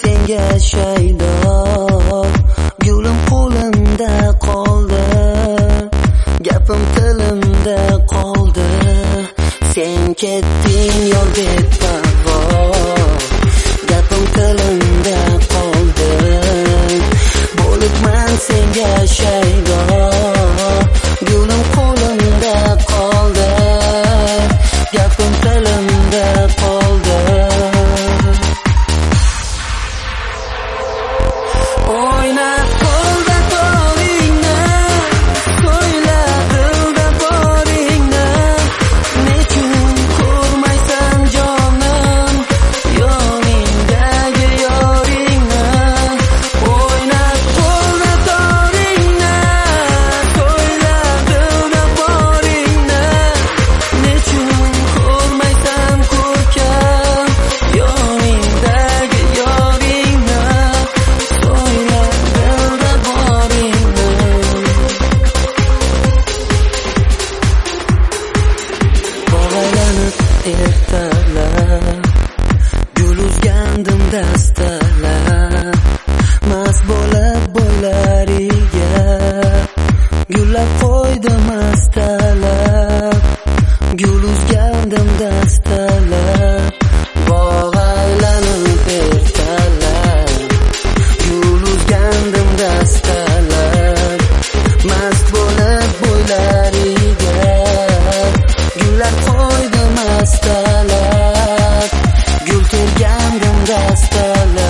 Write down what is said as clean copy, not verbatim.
senga shaydo, gulim qo'limda qoldi, gapim tilimda qoldi. Sen ketding yo'l beparvo, gapim tilimda qoldi. Bo'libman senga shaydo, gulim qo'limda qoldi, gapim tilimda qoldi. O'ynab qo'lda qo'lingni, so'yla dilda boringni, nechun ko'rmaysan jonim, yoningdagi yoringni. O'ynab qo'lda qo'lingni, so'yla dilda boringni, nechun ko'rmaysan ko'rkam, yoningdagi yoringni. Ertalab gul uzgandim dastalab, mast bo'lib bo'ylariga gullar qo'ydim mastalab. Gul uzgandim dastalab, bog' aylanib ertalab, gul uzgandim dastalab, mast bo'lib bo'ylariga gullar qo'ydim mastalab, gul tergandim dastalab.